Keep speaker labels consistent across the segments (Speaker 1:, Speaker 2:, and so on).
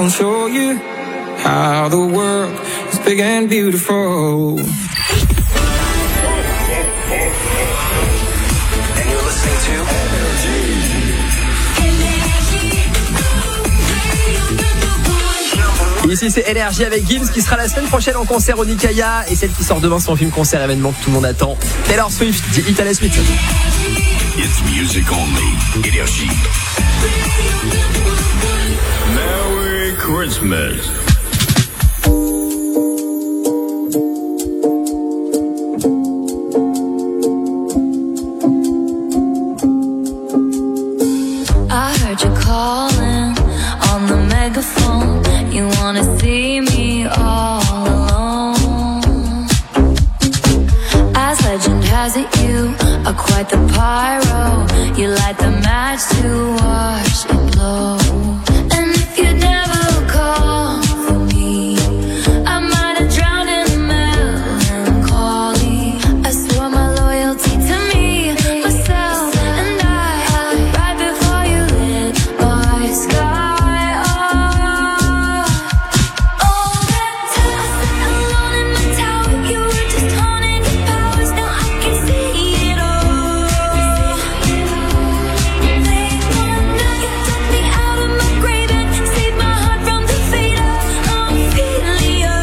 Speaker 1: gonna show you how the world is big and beautiful.
Speaker 2: And you're listening to
Speaker 3: Ici c'est Énergie avec Gims qui sera la semaine prochaine en concert au Nikaya et celle qui sort demain son film concert événement que tout le monde attend. Taylor Swift, The Hit à la suite.
Speaker 4: It's music only. Énergie. Merry Christmas.
Speaker 5: I heard you calling on the megaphone. You wanna see me all alone. As legend has it, you are quite the pyro. You light the match to watch it blow. And if you'd never call for me, I might have drowned in melancholy. I swore my loyalty to me, myself, and I, right before you lit my sky up. All that time I sat alone in my tower, you were just haunting your powers. Now I can see it all. Late one night, you took me out of my grave and saved my heart from the fate of Ophelia.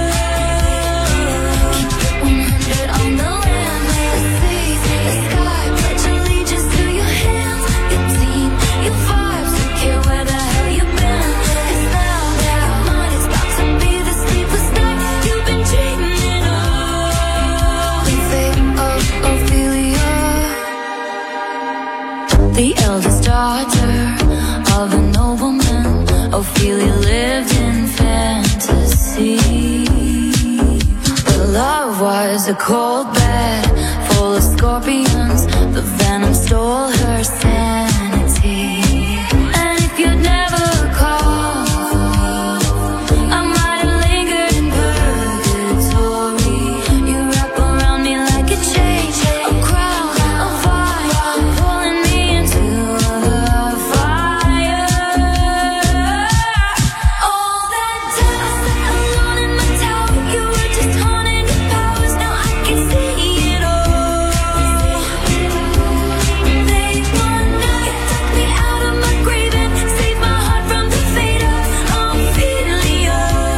Speaker 5: Keep it 100 on the land, let's see the sky. Pledge allegiance to your hands, your team, your vibes. Don't care where the hell you've been. 'Cause now that mine is about to be the sleepless night you've been dreaming of. The fate of Ophelia, the eldest daughter of a nobleman. Ophelia lived in fantasy, but love was a cold bed full of scorpions. The venom stole her sanity. And if you'd never called for me, I might have lingered in purgatory. You wrap around me like a chain, a crown, a fire, pulling me into the fire. All that time I sat alone in my tower, you were just haunting your powers. Now I can see it all. Late one night, you took me out of my grave and saved my heart from the fate of Ophelia.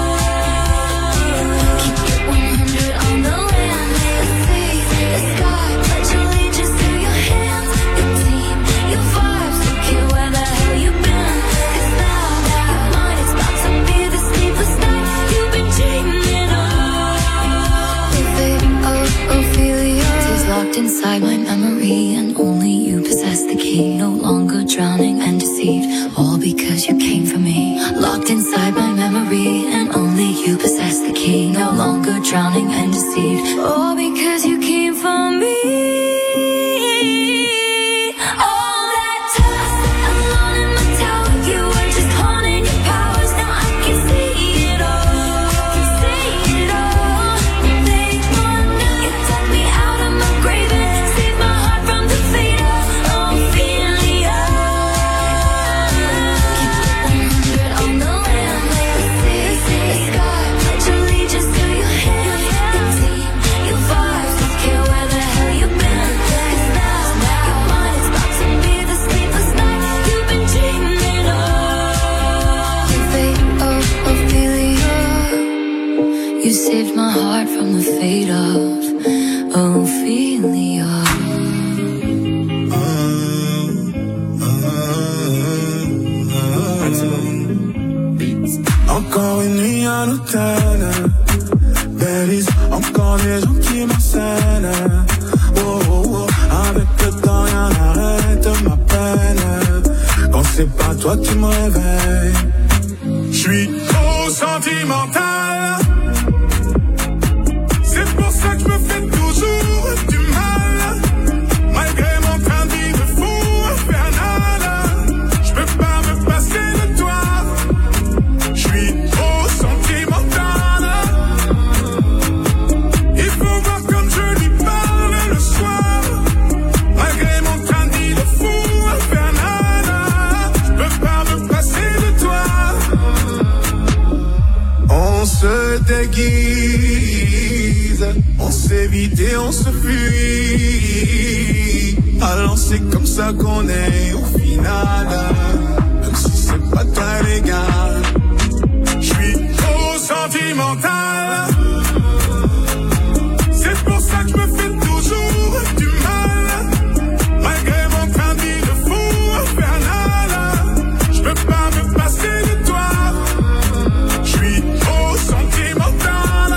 Speaker 5: Keep it 100 on the land, let's see the sky. Pledge allegiance to your hands, your team, your vibes. Don't care where the hell you've been. 'Cause now that mine is about to be the sleepless night you've been dreaming of. The fate of Ophelia is locked inside my memory, and only you possess the key. No longer drowning and deceived, all because you came for me. Locked inside my memory, and only you possess the key. No longer drowning and deceived, all because you came for me. All that time I sat alone in my tower, you were just haunting your powers. Now I can see it all. See it all. Late one night, you took me out of my grave and saved my heart from the fate of Ophelia. Keep it 100 on the land, let's see the sky. Pledge allegiance to your hands, your team, your vibes. Don't care where the hell you've been. 'Cause now that mine is about to be the sleepless night you've been dreaming of. The fate of Ophelia, you saved my heart from the fate of Ophelia.
Speaker 6: Encore une nuit à l'hôtel, Belize, encore des gens qui m'enseignent. Oh, oh, oh, avec le temps rien n'arrête ma peine. Quand c'est pas toi qui me réveille, j'suis trop sentimental. C'est pour ça que je me fais toujours du mal. Malgré mon train de vie de fou infernal, j'peux pas me passer de toi. J'suis trop sentimental. Il faut voir comme je lui parle le soir. Malgré mon train de vie de fou infernal, j'peux pas me passer de toi. se déguise, on s'évite et on se fuit. Alors c'est comme ça qu'on est au final, même si c'est pas très légal. J'suis trop sentimental, c'est pour ça que je me fais toujours du mal. Malgré mon train de vie de fou infernal, je peux pas me passer de toi. J'suis trop sentimental.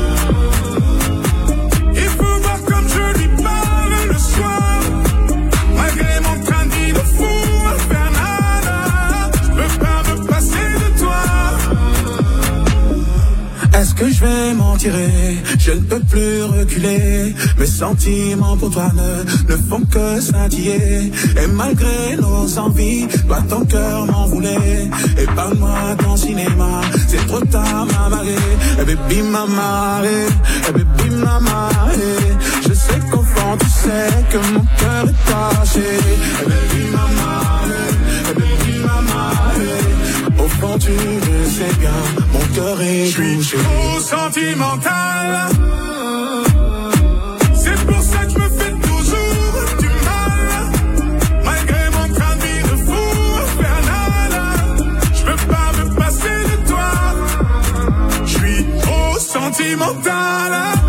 Speaker 6: Il faut voir comme je lui parle le soir. Malgré mon train de vie de fou infernal, je peux pas me passer de toi. Est-ce que je vais m'en tirer? Je ne peux plus reculer. Mes sentiments pour toi ne font que scintiller. Et malgré nos envies, toi ton cœur m'en voulait. Et parle-moi ton cinéma, c'est trop tard m'amarrer. Et baby m'amarrer, et baby m'amarrer. Je sais qu'au fond tu sais que mon cœur est caché. Et baby m'amarrer, et baby m'amarrer. Au fond tu le sais bien, mon cœur est touché. Je suis trop sentimental, c'est pour ça que je me fais toujours du mal. Malgré mon train de vie de fou infernal, je peux pas me passer de toi. Je suis trop sentimental.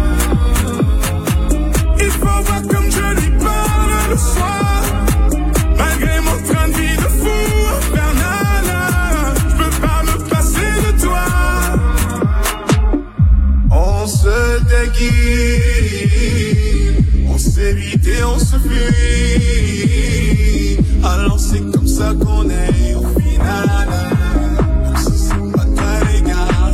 Speaker 6: Il faut voir comme je lui parle le soir. Malgré mon train de vie de fou infernal, je peux pas me passer de toi. On se déguise, on s'évite et on se fuit. Alors c'est comme ça qu'on est au final, même si c'est pas très légal.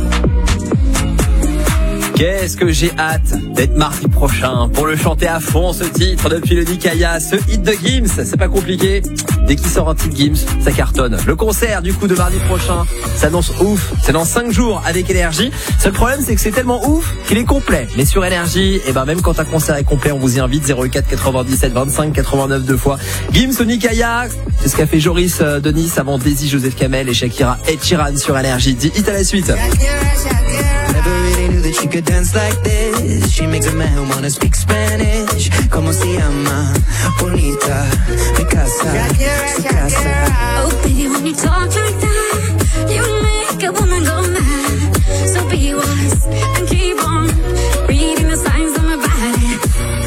Speaker 3: Qu'est-ce que j'ai hâte d'être mardi prochain pour le chanter à fond, ce titre depuis le Nikaya, ce hit de Gims. C'est pas compliqué, dès qu'il sort un titre Gims, ça cartonne. Le concert du coup de mardi prochain s'annonce ouf, c'est dans 5 jours avec Énergie. Seul problème c'est que c'est tellement ouf qu'il est complet. Mais sur Énergie, et ben même quand un concert est complet, on vous y invite. 04 97 25 89 deux fois. Gims au Nikaya, c'est ce qu'a fait Joris de Nice avant Daisy, Joseph Kamel et Shakira et Chiran sur Énergie. Dit hit à la suite.
Speaker 2: Never really knew that she could dance like this. She makes a man wanna speak Spanish. Como se llama? Bonita, mi casa, su casa.
Speaker 5: Oh, baby, when you talk like that, you make a woman go mad. So be wise and keep on reading the signs of my body.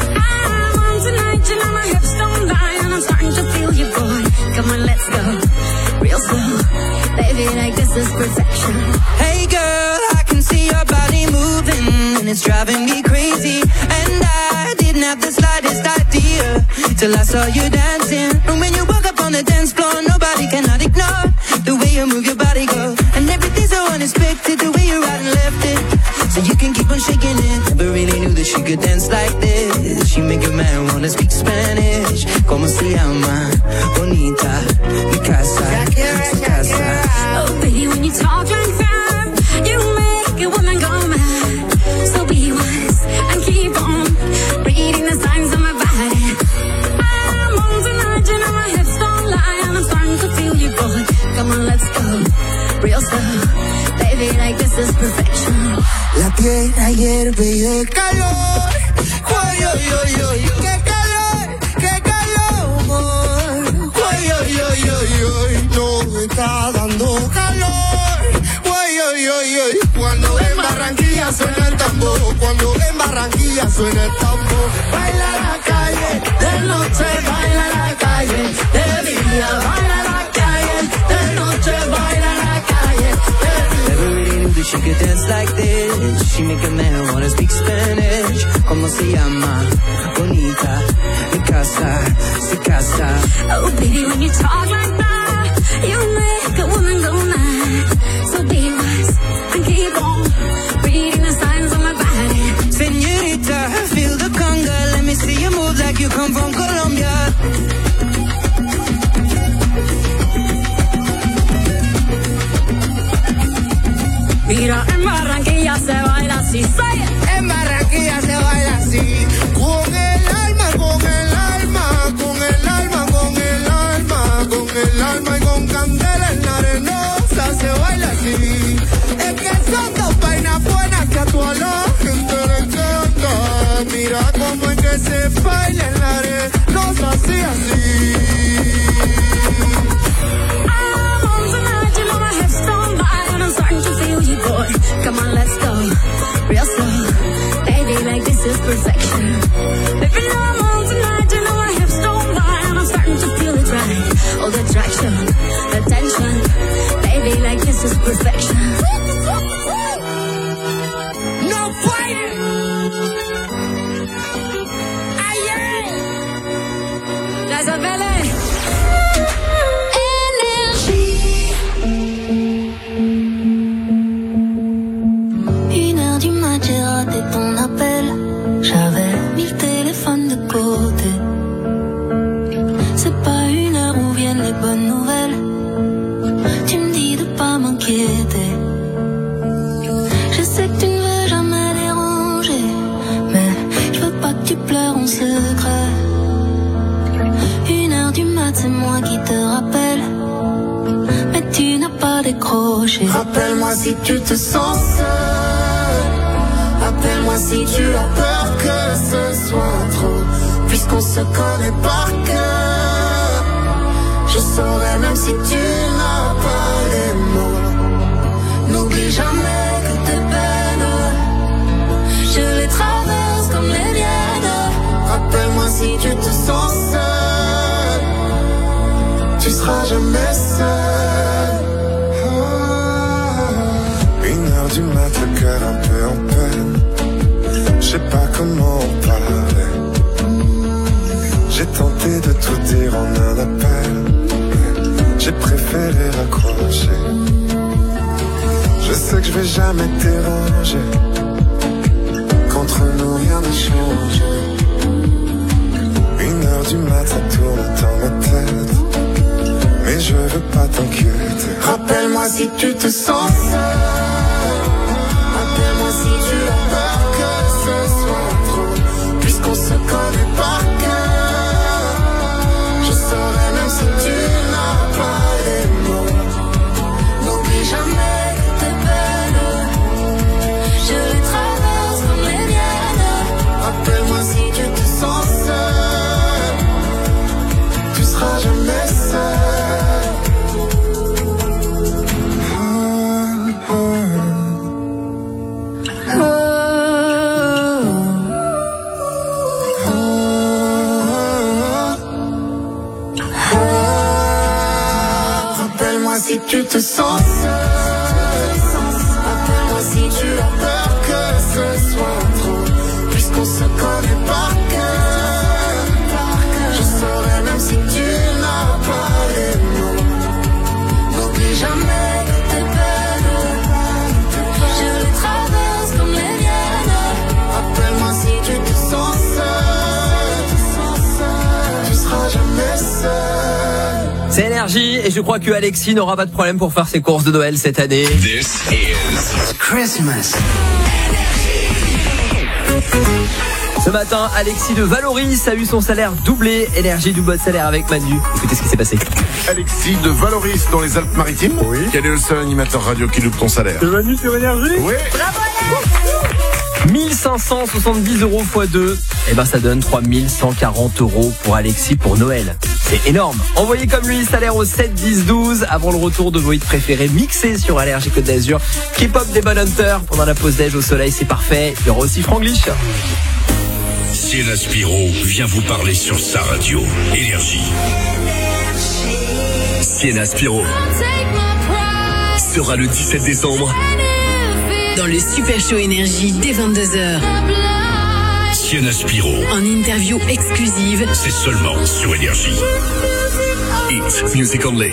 Speaker 5: I'm on tonight, you know my hips don't lie, and I'm starting to feel you, boy. Come on, let's go real slow, baby, like this is perfection.
Speaker 2: Hey girl, I can see your body moving, and it's driving me crazy. And I didn't have the slightest idea till I saw you dancing. And when you walk up on the dance floor, nobody cannot ignore the way you move your body, girl. And everything's so unexpected, the way you right and left it, so you can keep on shaking it. Never really knew that she could dance like this. She make a man wanna speak Spanish. Como se llama? Bonita, mi casa, su casa.
Speaker 5: Oh, baby, when you talk like that, you make a woman go mad. So be wise and keep on reading the signs of my body. I'm on tonight, you know my hips don't lie, and I'm starting to feel you, boy. Come on, let's go real slow, baby, like this is perfection.
Speaker 2: La tierra hierve y de calor. Ay, ay, ay, ay, qué calor, qué calor. Ay, ay, ay, ay, ay, no me está dando calor. Ay, ay, ay, ay, cuando en Barranquilla suena el tambor, cuando en Barranquilla suena el tambor. Baila la calle, de noche baila la calle, de día baila la calle, de noche baila la calle, de día. Never really knew that she could dance like this. She make a man wanna speak Spanish. Como se llama? Bonita, mi casa, su casa.
Speaker 5: Oh, baby, when you talk like that, you make a woman go mad. So be wise and keep on reading the signs of my body.
Speaker 2: Señorita, feel the conga. Let me see you move like you come from Colombia.
Speaker 5: Mira, en Barranquilla se baila así, say it.
Speaker 2: En Barranquilla se baila así. Con el alma, con el alma, con el alma, con el alma, con el alma y con candela en la arenosa se baila así. Es que son dos vainas buenas
Speaker 5: do you boy? Come on, let's go. Real slow. Baby, like this is perfection. Baby, now I'm on tonight. You know my hips don't lie. And I'm starting to feel it right. All the attraction, the tension. Baby, like this is perfection.
Speaker 2: No fighting.
Speaker 5: That's a belly.
Speaker 7: Une heure du mat, j'ai raté ton appel. J'avais mis le téléphone de côté. C'est pas une heure où viennent les bonnes nouvelles. Tu me dis de pas m'inquiéter. Je sais que tu ne veux jamais déranger, mais je veux pas que tu pleures en secret. Une heure du mat, c'est moi qui te rappelle, mais tu n'as pas décroché.
Speaker 2: Rappelle-moi si tu te sens seul. Appelle-moi si tu as peur que ce soit trop. Puisqu'on se connaît par cœur, je saurais même si tu n'as pas les mots. N'oublie jamais que tes peines, je les traverse comme les miennes. Rappelle-moi si tu te sens seul, tu seras jamais seul.
Speaker 6: Une heure du mat, le cœur un peu en peine. Je sais pas comment en parler. J'ai tenté de tout dire en un appel. J'ai préféré raccrocher. Je sais que je vais jamais te déranger. Qu'entre nous rien ne change. Une heure du mat, ça tourne dans ma tête. Mais je veux pas t'inquiéter.
Speaker 2: Rappelle-moi si tu te sens seul. Rappelle-moi si tu as peur que ce soit trop. Puisqu'on se connaît par cœur, je saurais même si tu n'as pas les mots. N'oublie jamais que tes peines, je les traverse comme les miennes. Rappelle-moi si tu te sens seul, tu seras jamais seul. Si tu te sens seul, appelle-moi si tu as peur que ce soit trop. Puisqu'on se connaît par cœur, je saurais même si tu n'as pas les mots. N'oublie jamais que tes peines, je les traverse comme les miennes. Rappelle-moi si tu te sens seul, tu seras jamais seul.
Speaker 3: C'est Énergie et je crois que Alexis n'aura pas de problème pour faire ses courses de Noël cette année.
Speaker 4: This is
Speaker 2: Christmas.
Speaker 3: Ce matin, Alexis de Valoris a eu son salaire doublé. Énergie double de salaire avec Manu. Écoutez ce qui s'est passé.
Speaker 8: Alexis de Valoris dans les Alpes-Maritimes. Oui. Quel est le seul animateur radio qui loupe ton salaire?
Speaker 9: C'est Manu sur Énergie.
Speaker 8: Oui.
Speaker 3: Bravo Alex. 1570 € x 2, et ben ça donne 3140 € pour Alexis pour Noël. C'est énorme. Envoyez comme lui salaire au 7 10 12 avant le retour de vos hits préférés mixés sur Allergie Côte d'Azur. K-pop des Bon Hunters pendant la pause déj au soleil, c'est parfait. Il y aura aussi Franglish.
Speaker 4: Sienna Spiro vient vous parler sur sa radio. Énergie. Sienna Spiro sera le 17 décembre
Speaker 10: dans le Super Show Énergie dès 22h.
Speaker 4: Sienna Spiro
Speaker 10: En interview exclusive.
Speaker 4: c'est seulement sur Énergie. It's music only.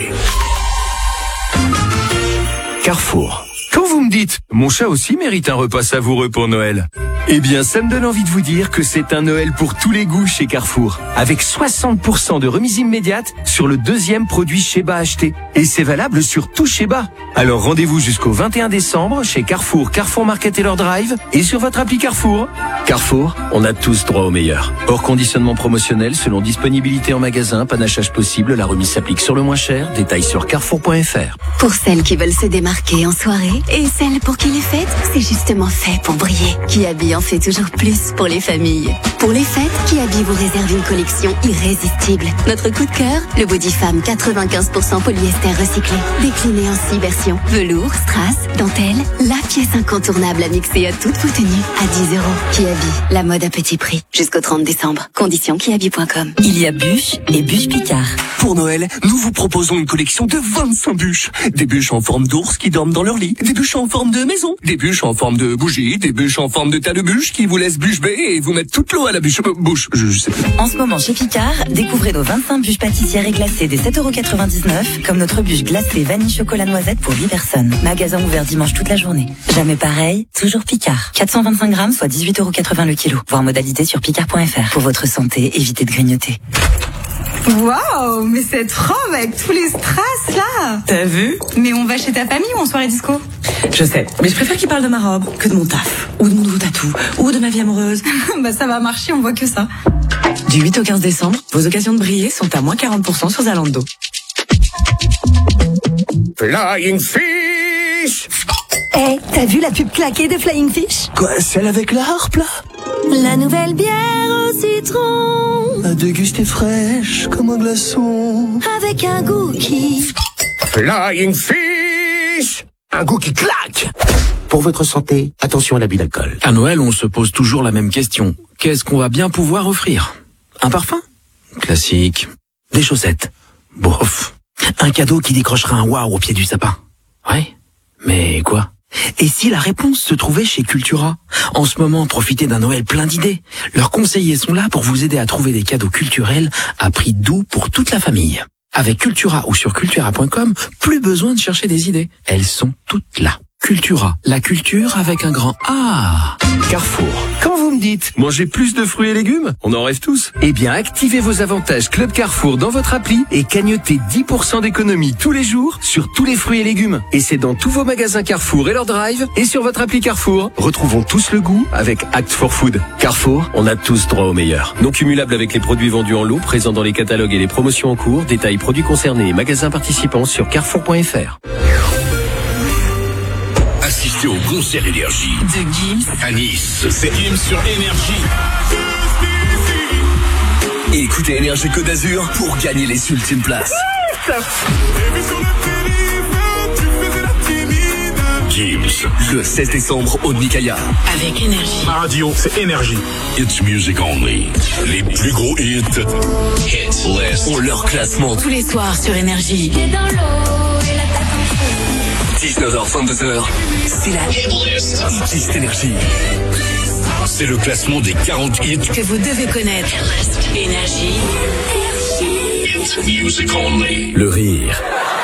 Speaker 11: Carrefour. Quand vous me dites « Mon chat aussi mérite un repas savoureux pour Noël », eh bien, ça me donne envie de vous dire que c'est un Noël pour tous les goûts chez Carrefour. Avec 60% de remise immédiate sur le deuxième produit Sheba acheté. Et c'est valable sur tout Sheba. Alors rendez-vous jusqu'au 21 décembre chez Carrefour, Carrefour Market et leur Drive et sur votre appli Carrefour. Carrefour, on a tous droit au meilleur. Hors conditionnement promotionnel, selon disponibilité en magasin, panachage possible, la remise s'applique sur le moins cher. Détails sur carrefour.fr.
Speaker 12: Pour celles qui veulent se démarquer en soirée et celles pour qui les fêtes, c'est justement fait pour briller. Qui habille
Speaker 9: Kiabi en fait toujours plus pour les familles. Pour les fêtes, Kiabi vous réserve une collection irrésistible. Notre coup de cœur, le body femme 95% polyester recyclé. Décliné en 6 versions. Velours, strass, dentelle, la pièce incontournable à mixer à toutes vos tenues à 10 €. Kiabi, la mode à petit prix. Jusqu'au 30 décembre. Conditions kiabi.com.
Speaker 12: Il y a bûches et bûches Picard. Pour Noël, nous vous proposons une collection de 25 bûches. Des bûches en forme d'ours qui dorment dans leur lit. Des bûches en forme de maison. Des bûches en forme de bougie. Des bûches en forme de tas de bûches qui vous laissent bûche bée et vous mettent toute l'eau à la bûche. Bouche, je sais plus.
Speaker 13: En ce moment chez Picard, découvrez nos 25 bûches pâtissières et glacées des 7,99 € comme notre bûche glacée vanille chocolat noisette pour 8 personnes. Magasin ouvert dimanche toute la journée. Jamais pareil, toujours Picard. 425 grammes, soit 18,80 € le kilo. Voir modalité sur picard.fr. Pour votre santé, évitez de grignoter.
Speaker 14: Waouh, mais cette robe avec tous les strass là.
Speaker 15: T'as vu?
Speaker 14: Mais on va chez ta famille ou en soirée disco?
Speaker 15: Je sais, mais je préfère qu'il parle de ma robe que de mon taf, ou de mon nouveau tatou, ou de ma vie amoureuse.
Speaker 14: Bah ça va marcher, on voit que ça.
Speaker 15: Du 8 au 15 décembre, vos occasions de briller sont à moins 40% sur Zalando.
Speaker 2: Flying Fish.
Speaker 16: Eh, t'as vu la pub claquée de Flying Fish?
Speaker 17: Quoi, celle avec la harpe là?
Speaker 16: La nouvelle bière au citron,
Speaker 17: à déguster fraîche comme un glaçon,
Speaker 16: avec un goût qui...
Speaker 2: Flying Fish.
Speaker 17: Un goût qui claque. Pour votre santé, attention à l'abus d'alcool.
Speaker 18: À Noël, on se pose toujours la même question. Qu'est-ce qu'on va bien pouvoir offrir? Un parfum? Classique. Des chaussettes? Bof. Un cadeau qui décrochera un waouh au pied du sapin? Ouais. Mais quoi? Et si la réponse se trouvait chez Cultura? En ce moment, profitez d'un Noël plein d'idées. Leurs conseillers sont là pour vous aider à trouver des cadeaux culturels à prix doux pour toute la famille. Avec Cultura ou sur cultura.com, plus besoin de chercher des idées. Elles sont toutes là. Cultura, la culture avec un grand A.
Speaker 11: Carrefour. Quand vous me dites « Mangez plus de fruits et légumes », on en rêve tous. Eh bien, activez vos avantages Club Carrefour dans votre appli et cagnotez 10% d'économie tous les jours sur tous les fruits et légumes. Et c'est dans tous vos magasins Carrefour et leur drive et sur votre appli Carrefour. Retrouvons tous le goût avec Act for Food. Carrefour, on a tous droit au meilleur. Non cumulable avec les produits vendus en lot, présents dans les catalogues et les promotions en cours. Détails produits concernés et magasins participants sur carrefour.fr.
Speaker 4: Assistez au concert Énergie
Speaker 10: de Gims
Speaker 4: à Nice. C'est Gims sur Énergie.
Speaker 12: Écoutez Énergie Côte d'Azur pour gagner les ultimes places.
Speaker 4: Gims.
Speaker 12: Le 16 décembre au Nikaya.
Speaker 10: avec Énergie.
Speaker 8: Ma radio, c'est Énergie.
Speaker 4: It's music only. Les plus gros hits. Hit list.
Speaker 12: Ont leur classement.
Speaker 10: Tous les soirs sur Énergie.
Speaker 12: 19h, 22h. C'est la hit list. Hit Énergie.
Speaker 4: C'est le classement des 40 hits
Speaker 10: que vous devez connaître. Énergie.
Speaker 4: It's music only.
Speaker 18: Le rire.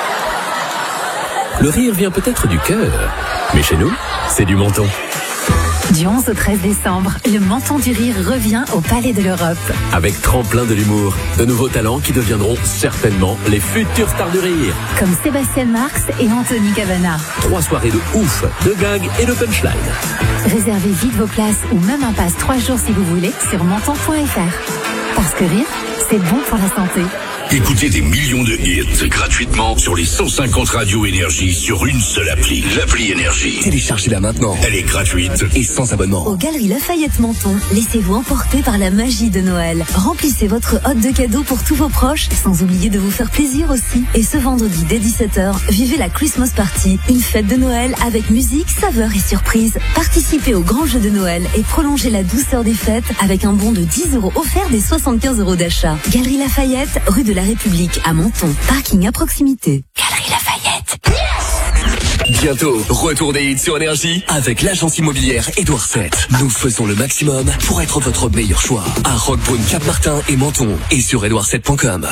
Speaker 18: Le rire vient peut-être du cœur, mais chez nous, c'est du menton.
Speaker 9: Du 11 au 13 décembre, le Menton du Rire revient au Palais de l'Europe.
Speaker 18: Avec tremplin de l'humour, de nouveaux talents qui deviendront certainement les futurs stars du rire.
Speaker 9: Comme Sébastien Marx et Anthony Cavana.
Speaker 18: 3 soirées de ouf, de gags et de punchline.
Speaker 9: Réservez vite vos places ou même un pass 3 jours si vous voulez sur menton.fr. Parce que rire, c'est bon pour la santé.
Speaker 4: Écoutez des millions de hits gratuitement sur les 150 radios Énergie sur une seule appli. L'appli Énergie.
Speaker 12: Téléchargez-la maintenant.
Speaker 4: Elle est gratuite
Speaker 12: et sans abonnement.
Speaker 16: Aux Galeries Lafayette Menton, laissez-vous emporter par la magie de Noël. Remplissez votre hotte de cadeaux pour tous vos proches, sans oublier de vous faire plaisir aussi. Et ce vendredi dès 17h, vivez la Christmas Party, une fête de Noël avec musique, saveur et surprise. Participez au grand jeu de Noël et prolongez la douceur des fêtes avec un bon de 10 € offert des 75 € d'achat. Galerie Lafayette, rue de la République à Menton. Parking à proximité. Galerie Lafayette.
Speaker 12: Bientôt, retour des hits sur Énergie avec l'agence immobilière Édouard VII. Nous faisons le maximum pour être votre meilleur choix. À Roquebrune, Cap-Martin et Menton. Et sur edouard7.com.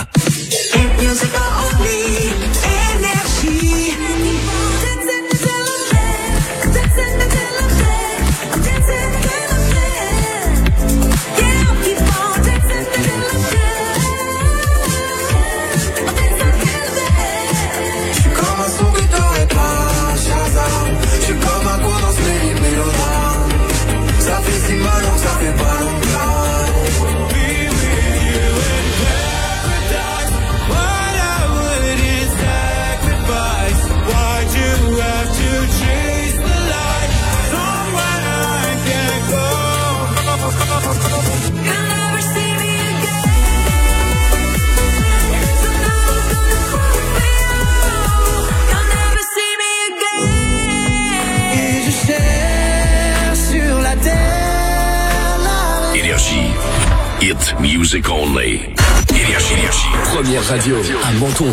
Speaker 4: Hit music only. Énergie.
Speaker 11: Première radio à Menton.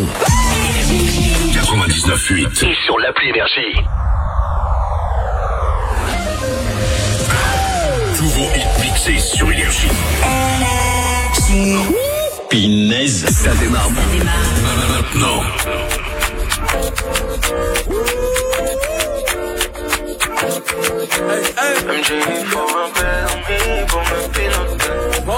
Speaker 4: 99.8. Et sur l'appli Énergie. Tous vos hits mixés sur Énergie. Pinaise. Ça démarre maintenant.
Speaker 6: MJ, faut un permis pour me piloter.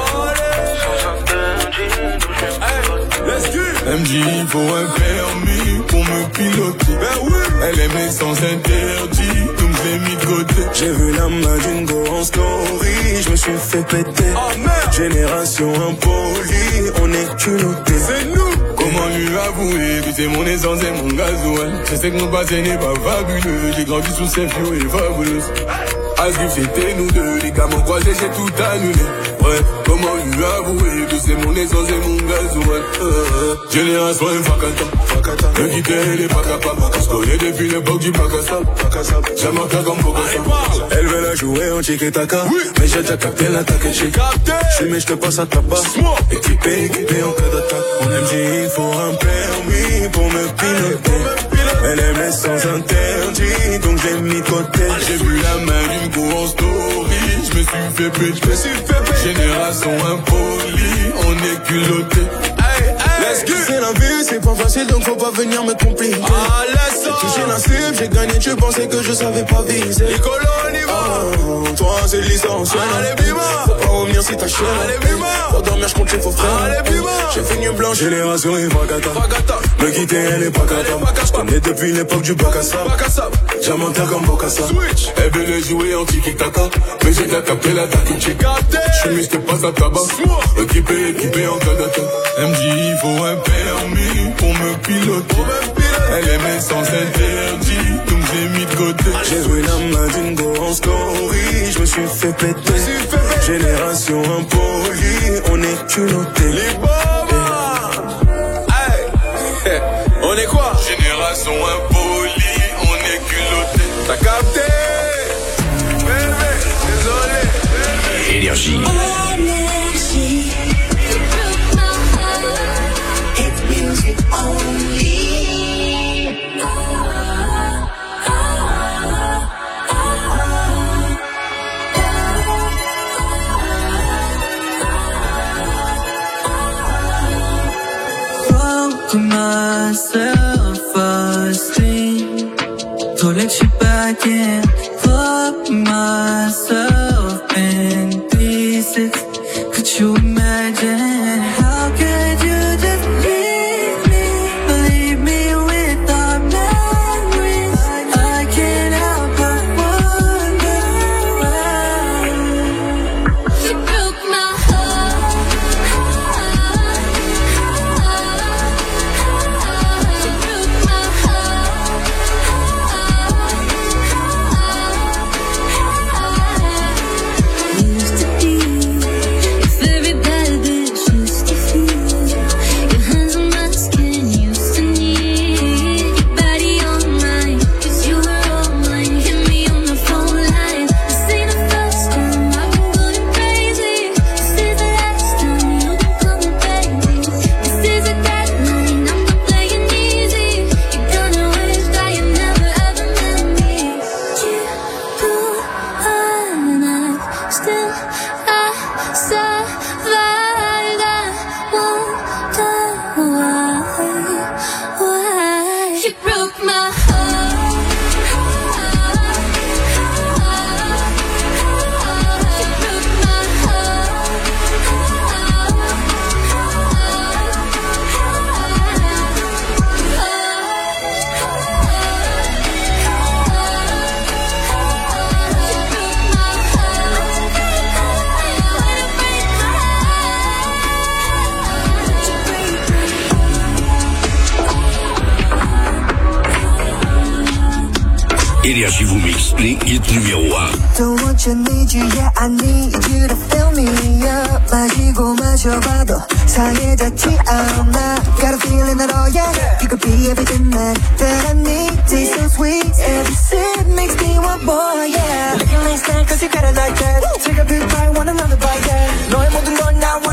Speaker 2: MJ, faut un permis pour me piloter. Elle aimait sans interdit, donc je l'ai mis de côté.
Speaker 6: J'ai vu la main d'une go en story, je me suis fait péter. Génération impolie, on est culotté.
Speaker 2: C'est nous. Comment lui avouer que c'est mon essence et mon gasoil. Je sais que mon passé n'est pas fabuleux. J'ai grandi sous ces flots et fabuleuse. Asgrif c'était nous deux, les gars m'ont croisé, j'ai tout annulé. Ouais, comment lui avouer que c'est mon essence et mon gasoil. Génération Fakata, me quitter elle est pas capable. On se connaît depuis l'époque du Pakasab. J'aime un cas comme Bokassa.
Speaker 6: Elle veut la jouer en tiki-taka, mais j'ai déjà capté l'attaque et j'ai capté. J'suis mais j'te passe à tabac, équipé en cas d'attaque. En MJ il faut un permis pour me piloter. Elle aimait sans interdit, donc j'ai mis de côté.
Speaker 2: J'ai vu la main d'une go en story, je me suis fait péter. Génération impolie, on est culotté.
Speaker 6: C'est la vie, c'est pas facile, donc faut pas venir me compliquer. J'ai touché la cible, j'ai gagné, tu pensais que je savais pas viser. Toi c'est licencié. Faut pas revenir si t'as chier. Pour dormir, j'compte les faux frères. J'ai fait une blanche, génération et Fakata. Me quitter, elle est pas cata. J'connais depuis l'époque du Bakassa. J'aime comme Bokassa.
Speaker 2: Elle veut jouer en tiki-taka, mais j'ai déjà capté l'attaque et j'ai capté. J'suis mis, j'te passe à tabac. Équipé en cas d'attaque. MJ, il faut un permis pour me piloter. Elle aimait sans interdit, donc j'ai mis de côté.
Speaker 6: J'ai joué la main d'une go en story, je me suis fait péter. Génération impolie, on est culotté.
Speaker 2: Les on est quoi? Génération impolie, on est culotté. T'as capté? Désolé.
Speaker 4: Énergie.
Speaker 19: My self-esteem to let you back in, put myself in pieces. Could you imagine? How could you just leave me without memories? I can't help but wonder why.
Speaker 5: You broke my heart.
Speaker 4: Énergie vous mixe les hits numéro 1.
Speaker 20: Don't want you, need you, yeah I need you to fill me up. 마시고 마셔봐도 상해졌지 않아. Got a feeling that oh yeah, you could be everything that I need. Taste so sweet, every sip makes me want more, yeah. Looking like that cause you got it like that. Take a big bite, want another bite, yeah. 너의 모든 건 나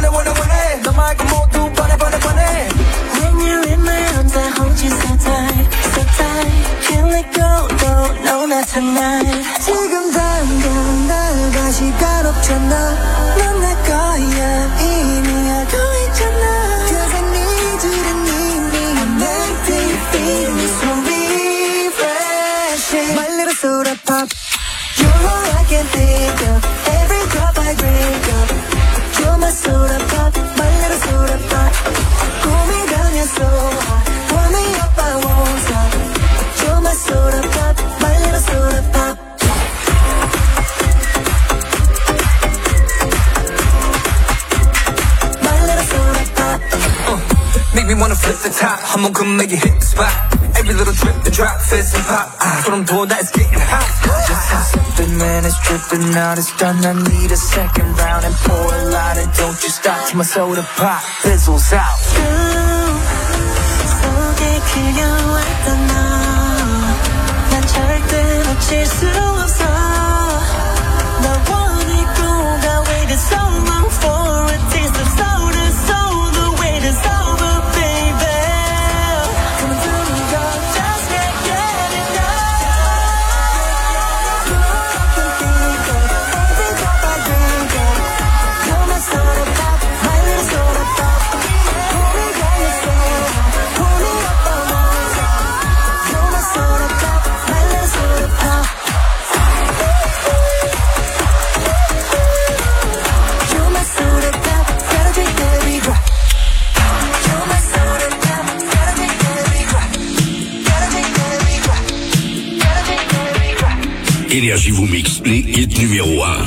Speaker 1: Everybody wanna flip the top. 한번 come make it hit the spot. Every little drip and drop, fizz and pop. 소름 돋아, it's getting hot.
Speaker 19: Just have something and it's dripping out. It's done, I need a second round. And pour a lot and don't you stop till my soda pop fizzles out.
Speaker 7: 속에 그려왔던 난 절대 놓칠 수 없어. 나 원했고 나 waited so long for a taste of soda. So the wait is over, baby. Come on, do me up, just can't get enough. Every drop I drink it, you're my soda pop, my little soda pop. Pull me down your soda, pull me up on my top. You're my soda pop, my little soda pop. You're my soda pop, gotta drink every drop. You're my soda pop, gotta drink every drop. Gotta drink every drop. Gotta drink every drop.
Speaker 4: Énergie vous mixe les hits numéro 1.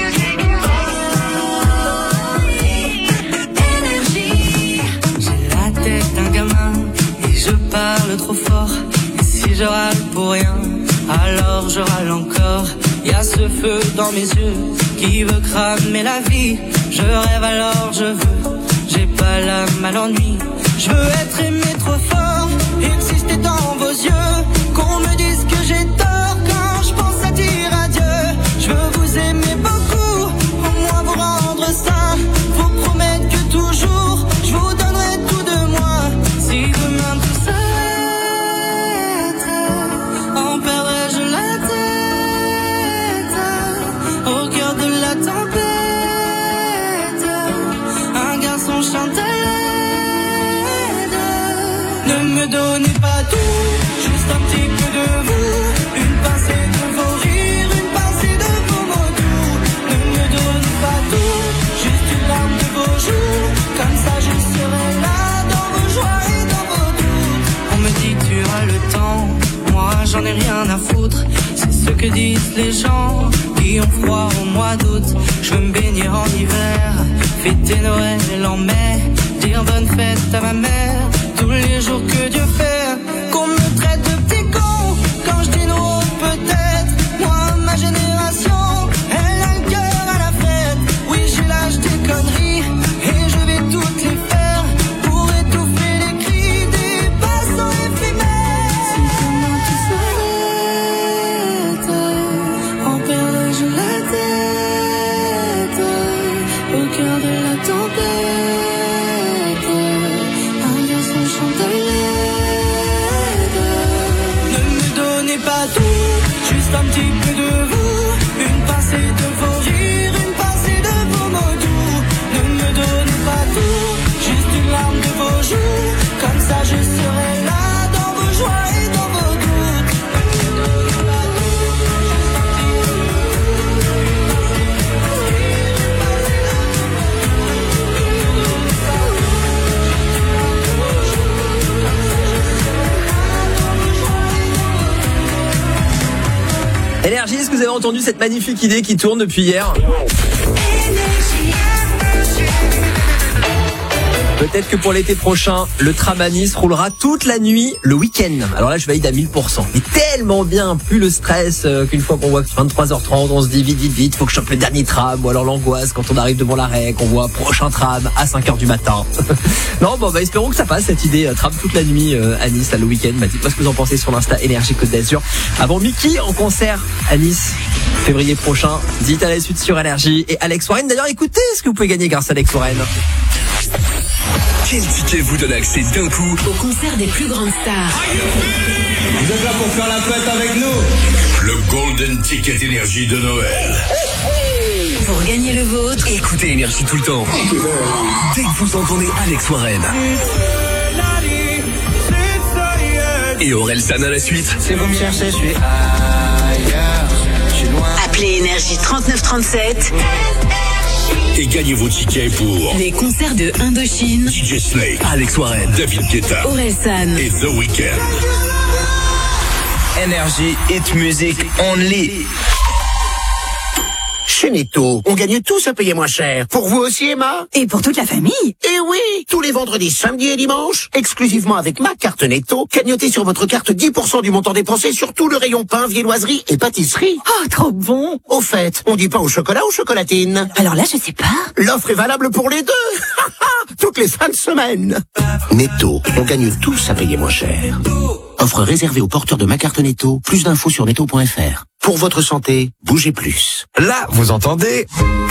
Speaker 19: J'ai la tête d'un gamin et je parle trop fort. Et si je râle pour rien, alors je râle encore. Y'a ce feu dans mes yeux qui veut cramer la vie. Je rêve alors je veux, j'ai pas l'âme à l'ennui. Je veux être aimé trop fort, exister dans vos yeux. Qu'on me dise que j'ai tort quand je pense à dire adieu. Je veux vous aimer beaucoup, au moins vous rendre sain. Vous promettre que toujours je vous donnerai tout de moi. Si demain tout s'arrête, en perdrais-je la tête au cœur de la tempête. Un garçon chante à l'aide. Ne me donnez pas tout, juste un petit peu de vous. Une pincée de vos rires, une pincée de vos mots doux. Ne me donnez pas tout, juste une larme de vos joues. Comme ça je serai là dans vos joies et dans vos doutes. On me dit tu as le temps, moi j'en ai rien à foutre. C'est ce que disent les gens qui ont froid au mois d'août. Je veux me baigner en hiver, fêter Noël en mai, dire bonne fête à ma mère tous les jours que Dieu fait. Qu'on me traite de petit con quand je dis non, peut-être. Moi, ma génération, elle a le cœur à la fête. Oui, j'ai l'âge des conneries et je vais toutes les faire pour étouffer les cris des passants éphémères. Si demain tout s'arrête, en perdrais-je la tête au cœur de la tempête. Un garçon chante à l'aide. Ne me donnez pas tout, juste un petit peu de vous. Une pincée de vos rires, une pincée de vos mots doux. Ne me donnez pas tout, juste une larme de vos joues. Comme ça je serai là dans vos joies et dans vos doutes. Ne me donnez pas tout, juste un petit peu de vous.
Speaker 3: Énergie, est-ce que vous avez entendu cette magnifique idée qui tourne depuis hier? Peut-être que pour l'été prochain, le tram à Nice roulera toute la nuit le week-end. Alors là, je valide à 1000%. Mais tellement bien, plus le stress qu'une fois qu'on voit que 23h30, on se dit vite, faut que je chope le dernier tram. Ou alors l'angoisse quand on arrive devant l'arrêt, qu'on voit prochain tram à 5h du matin. Non, bon, bah espérons que ça passe cette idée tram toute la nuit à Nice, là, le week-end. Bah, dites-moi ce que vous en pensez sur l'Insta Énergie Côte d'Azur. Avant Mickey en concert à Nice, février prochain. Dites à la suite sur Énergie. Et Alex Warren, d'ailleurs, écoutez ce que vous pouvez gagner grâce à Alex Warren.
Speaker 12: Quel ticket vous donne accès d'un coup
Speaker 10: Au concert des plus grandes stars.
Speaker 1: Vous êtes là pour faire la fête avec nous?
Speaker 4: Le Golden Ticket Énergie de Noël.
Speaker 10: Pour gagner le vôtre,
Speaker 12: Écoutez Énergie tout le temps. Dès que vous entendez Alex Warren et Orelsan à la suite.
Speaker 1: Si vous me cherchez, je suis ailleurs. Je suis loin.
Speaker 10: appelez Énergie 3937
Speaker 4: Et gagnez vos tickets pour
Speaker 10: les concerts de Indochine,
Speaker 4: DJ Snake,
Speaker 12: Alex Warren,
Speaker 4: David Guetta
Speaker 10: Orelsan
Speaker 4: et The Weeknd.
Speaker 21: Énergie, hit music only.
Speaker 17: Chez Netto, on gagne tous à payer moins cher. Pour vous aussi, Emma?
Speaker 15: Et pour toute la famille.
Speaker 17: Eh oui, tous les vendredis, samedis et dimanches, exclusivement avec ma carte Netto, gagnotez sur votre carte 10% du montant dépensé sur tout le rayon pain, viennoiserie et pâtisserie.
Speaker 15: Oh, trop bon.
Speaker 17: Au fait, on dit pain au chocolat ou chocolatine?
Speaker 15: Alors là, je sais pas.
Speaker 17: L'offre est valable pour les deux. Toutes les fins de semaine. Netto, on gagne tous à payer moins cher. Offre réservée aux porteurs de ma carte Netto. Plus d'infos sur netto.fr. Pour votre santé, bougez plus.
Speaker 21: Là, vous entendez?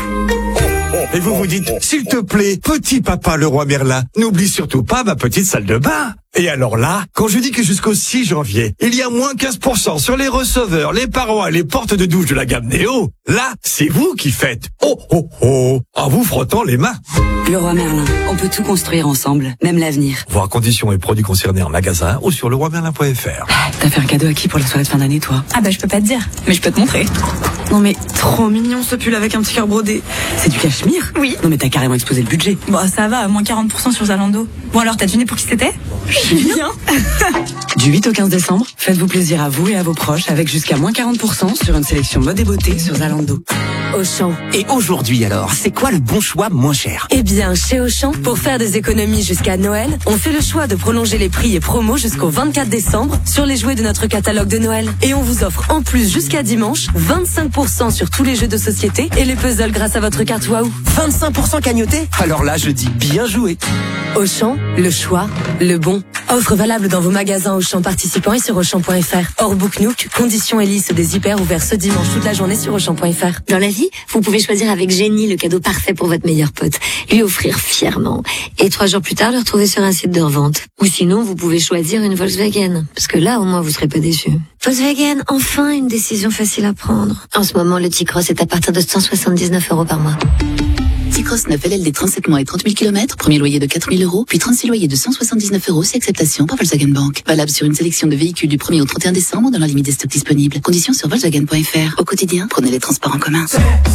Speaker 21: Et vous vous dites, s'il te plaît, petit papa le roi Merlin, n'oublie surtout pas ma petite salle de bain. Et alors là, quand je dis que jusqu'au 6 janvier, il y a moins 15% sur les receveurs, les parois et les portes de douche de la gamme Néo, là, c'est vous qui faites oh oh oh en vous frottant les mains.
Speaker 15: Le roi Merlin, on peut tout construire ensemble, même l'avenir.
Speaker 21: Voir conditions et produits concernés en magasin ou sur leroimerlin.fr.
Speaker 15: T'as fait un cadeau à qui pour la soirée de fin d'année, toi?
Speaker 14: Ah bah je peux pas te dire, mais je peux te montrer.
Speaker 15: Non mais, trop mignon ce pull avec un petit cœur brodé. C'est du cachemire?
Speaker 14: Oui.
Speaker 15: Non mais t'as carrément explosé le budget.
Speaker 14: Bon ça va, moins 40% sur Zalando. Bon alors t'as deviné pour qui c'était? Bien.
Speaker 15: Du 8 au 15 décembre, faites-vous plaisir à vous et à vos proches avec jusqu'à moins 40% sur une sélection mode et beauté sur Zalando.
Speaker 22: Auchan. Et aujourd'hui alors, c'est quoi le bon choix moins cher?
Speaker 23: Eh bien, chez Auchan, pour faire des économies jusqu'à Noël, on fait le choix de prolonger les prix et promos jusqu'au 24 décembre sur les jouets de notre catalogue de Noël. Et on vous offre en plus jusqu'à dimanche 25% sur tous les jeux de société et les puzzles grâce à votre carte Waouh.
Speaker 22: 25% cagnoté? Alors là, je dis bien joué.
Speaker 23: Auchan, le choix, le bon. Offre valable dans vos magasins Auchan participants et sur Auchan.fr. Hors Book Nook, conditions et liste des hyper ouverts ce dimanche toute la journée sur Auchan.fr.
Speaker 9: Dans la vie, vous pouvez choisir avec génie le cadeau parfait pour votre meilleur pote, lui offrir fièrement, et 3 jours plus tard le retrouver sur un site de revente. Ou sinon, vous pouvez choisir une Volkswagen, parce que là, au moins, vous serez pas déçus. Volkswagen, enfin une décision facile à prendre. En ce moment, le T-Cross est à partir de 179 € par mois.
Speaker 24: T-Cross 9 LLD 37 mois et 30 000 km, premier loyer de 4 000 €, puis 36 loyers de 179 € si acceptation par Volkswagen Bank. Valable sur une sélection de véhicules du 1er au 31 décembre dans la limite des stocks disponibles. Conditions sur Volkswagen.fr. Au quotidien, prenez les transports en commun.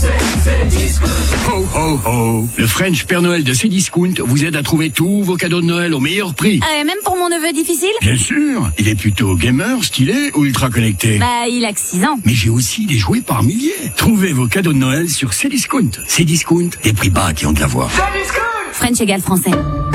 Speaker 4: Ho ho ho. Le French Père Noël de Cdiscount vous aide à trouver tous vos cadeaux de Noël au meilleur prix.
Speaker 5: Même pour mon neveu difficile?
Speaker 4: Bien sûr. Il est plutôt gamer, stylé ou ultra connecté?
Speaker 5: Bah, il a que 6 ans.
Speaker 4: Mais j'ai aussi des jouets par milliers. Trouvez vos cadeaux de Noël sur Cdiscount. Cdiscount, des prix bas qui ont de la voix.
Speaker 5: French égale français.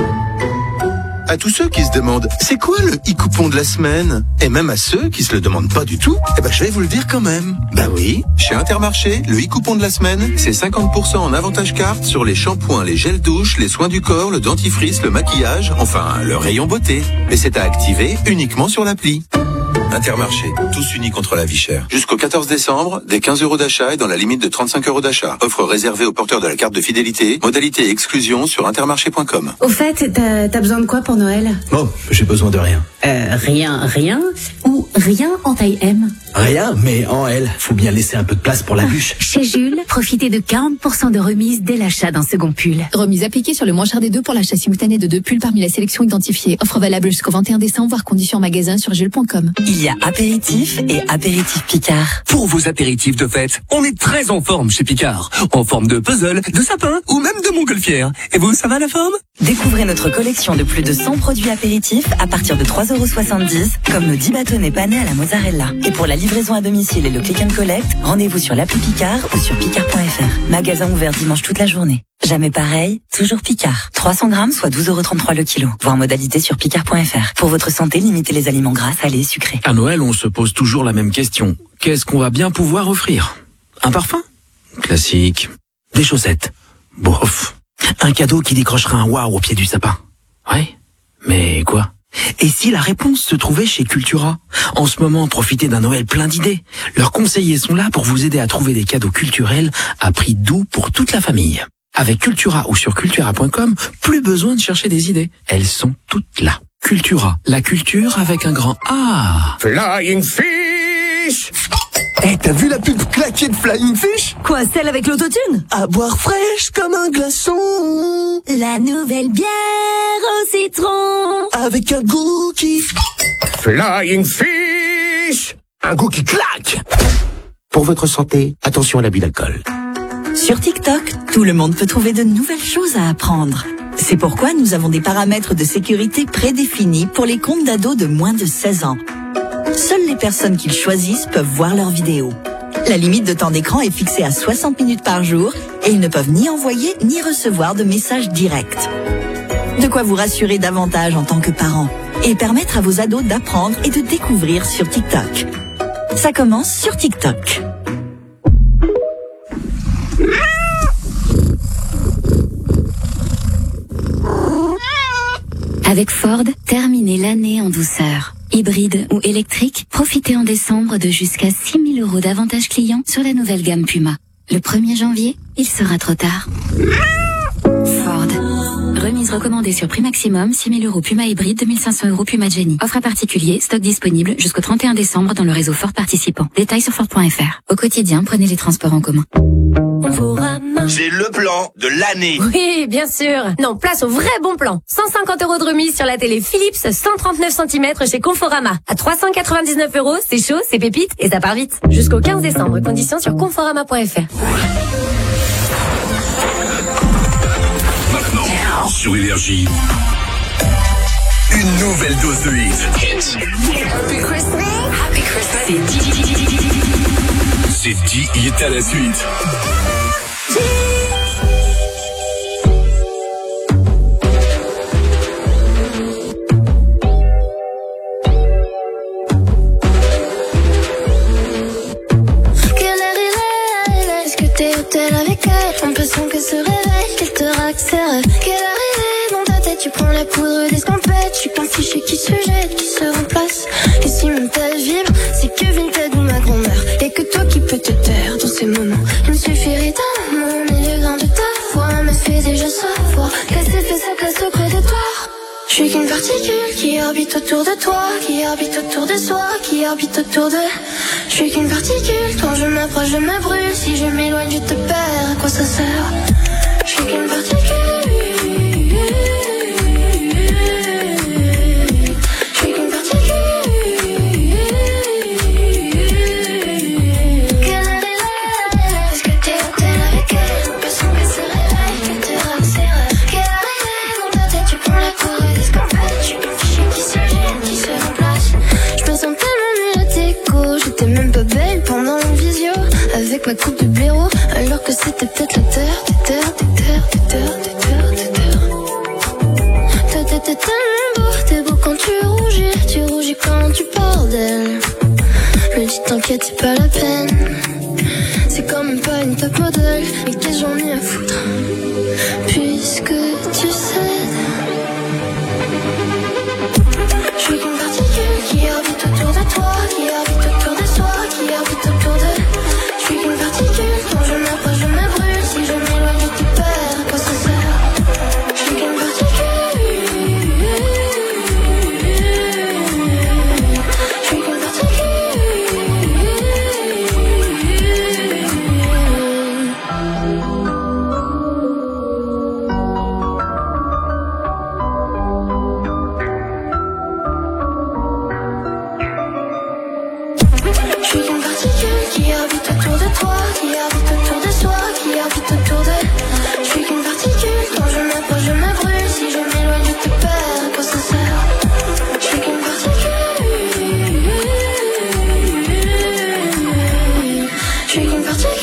Speaker 25: À tous ceux qui se demandent, c'est quoi le e-coupon de la semaine? Et même à ceux qui se le demandent pas du tout, je vais vous le dire quand même. Bah oui, chez Intermarché, le e-coupon de la semaine, c'est 50% en avantage carte sur les shampoings, les gels douche, les soins du corps, le dentifrice, le maquillage, enfin, le rayon beauté. Mais c'est à activer uniquement sur l'appli. Intermarché, tous unis contre la vie chère. Jusqu'au 14 décembre, des 15 € d'achat et dans la limite de 35 € d'achat. Offre réservée aux porteurs de la carte de fidélité. Modalité et exclusion sur intermarché.com.
Speaker 14: Au fait, t'as besoin de quoi pour Noël?
Speaker 18: Oh, j'ai besoin de rien.
Speaker 14: Rien ou rien en taille M?
Speaker 18: Rien, mais en L. Faut bien laisser un peu de place pour la bûche.
Speaker 16: Chez Jules, profitez de 40% de remise dès l'achat d'un second pull.
Speaker 26: Remise appliquée sur le moins cher des deux pour l'achat simultané de 2 pulls parmi la sélection identifiée. Offre valable jusqu'au 21 décembre, voire conditions en magasin sur jules.com.
Speaker 13: Il y a apéritif et apéritif Picard.
Speaker 12: Pour vos apéritifs de fête, on est très en forme chez Picard. En forme de puzzle, de sapin ou même de montgolfière. Et vous, ça va la forme?
Speaker 13: Découvrez notre collection de plus de 100 produits apéritifs à partir de 3,70 €, comme nos 10 bâtonnets panés à la mozzarella. Et pour la livraison à domicile et le click and collect, rendez-vous sur l'appli Picard ou sur picard.fr. Magasin ouvert dimanche toute la journée. Jamais pareil, toujours Picard. 300 grammes, soit 12,33 € le kilo. Voir modalité sur picard.fr. Pour votre santé, limitez les aliments gras, salés, sucrés.
Speaker 18: À Noël, on se pose toujours la même question. Qu'est-ce qu'on va bien pouvoir offrir? Un parfum? Classique. Des chaussettes? Bof. Un cadeau qui décrochera un waouh au pied du sapin? Ouais. Mais quoi? Et si la réponse se trouvait chez Cultura? En ce moment, profitez d'un Noël plein d'idées. Leurs conseillers sont là pour vous aider à trouver des cadeaux culturels à prix doux pour toute la famille. Avec Cultura ou sur cultura.com, plus besoin de chercher des idées. Elles sont toutes là. Cultura, la culture avec un grand A.
Speaker 17: Flying Fish! T'as vu la pub claquée de Flying Fish?
Speaker 23: Quoi, celle avec l'autotune?
Speaker 17: À boire fraîche comme un glaçon.
Speaker 23: La nouvelle bière au citron.
Speaker 17: Avec un goût qui... Flying Fish! Un goût qui claque! Pour votre santé, attention à l'abus d'alcool.
Speaker 15: Sur TikTok, tout le monde peut trouver de nouvelles choses à apprendre. C'est pourquoi nous avons des paramètres de sécurité prédéfinis pour les comptes d'ados de moins de 16 ans. Seules les personnes qu'ils choisissent peuvent voir leurs vidéos. La limite de temps d'écran est fixée à 60 minutes par jour et ils ne peuvent ni envoyer ni recevoir de messages directs. De quoi vous rassurer davantage en tant que parent et permettre à vos ados d'apprendre et de découvrir sur TikTok. Ça commence sur TikTok.
Speaker 9: Avec Ford, terminez l'année en douceur. Hybride ou électrique, profitez en décembre de jusqu'à 6 000 € d'avantages clients sur la nouvelle gamme Puma. Le 1er janvier, il sera trop tard. Ford. Remise recommandée sur prix maximum, 6 000 € Puma hybride, 2 500 € Puma Jenny. Offre à particulier, stock disponible jusqu'au 31 décembre dans le réseau Ford participant. Détails sur Ford.fr. Au quotidien, prenez les transports en commun.
Speaker 2: C'est le plan de l'année.
Speaker 6: Oui, bien sûr. Non, place au vrai bon plan. 150 € de remise sur la télé Philips 139 cm chez Conforama. À 399 €, c'est chaud, c'est pépite et ça part vite. Jusqu'au 15 décembre, conditions sur conforama.fr.
Speaker 4: Maintenant, sur Énergie, une nouvelle dose de hits.
Speaker 5: Happy Christmas. Happy Christmas.
Speaker 4: C'est 10 hits à la suite.
Speaker 5: Avec elle, l'impression qu'elle se réveille, qu'elle te raque ses rêves. Qu'elle arrive dans ta tête, tu prends la poudre d'escampette. Je suis pas fiché qui se jette, qui se remplace. Et si même ta vibre, c'est que Vinted ou ma grand-mère. Y'a que toi qui peux te taire dans ces moments. Il me suffirait d'un mot, mais le grain de ta voix me fait déjà savoir qu'elle s'est fait sa place auprès de toi. Je suis qu'une particule qui orbite autour de toi, qui orbite autour de soi, qui orbite autour de... Je suis qu'une particule, quand je m'approche je me brûle, si je m'éloigne je te perds, à quoi ça sert? Je suis qu'une particule. Je suis qu'une particule. Qu'elle arrive, est-ce que t'es hôtel avec elle? L'impression qu'elle se réveille, qu'elle te rappe ses rêves. Qu'elle arrive dans ta tête, tu prends la cour et d'escampette. Je suis pas fiché qui se gêne, qui se remplace. Je me sens tellement nulle à t'écho, j'étais même pas belle pendant une visio. Avec ma coupe de blaireau, alors que c'était peut-être la terre. T'es tellement beau, t'es beau quand tu rougis quand tu parles d'elle. Me dis t'inquiète, c'est pas la peine. C'est quand même pas une top modèle, mais qu'est-ce que j'en ai à foutre, puisque tu cèdes. Je suis qu'une particule qui orbite autour de toi, qui orbite autour de soi, qui orbite autour de... Je suis qu'une particule, quand je m'approche je me brûle, si je m'éloigne je te perds, à quoi ça sert? Je suis qu'une particule. Je suis qu'une particule. Je suis qu'une particule qui orbite autour de toi, qui orbite autour de soi, qui orbite autour de... Je suis qu'une particule, quand je m'approche je me brûle, si je m'éloigne je te perds, à quoi ça sert? Je suis qu'une particule. Je suis qu'une particule.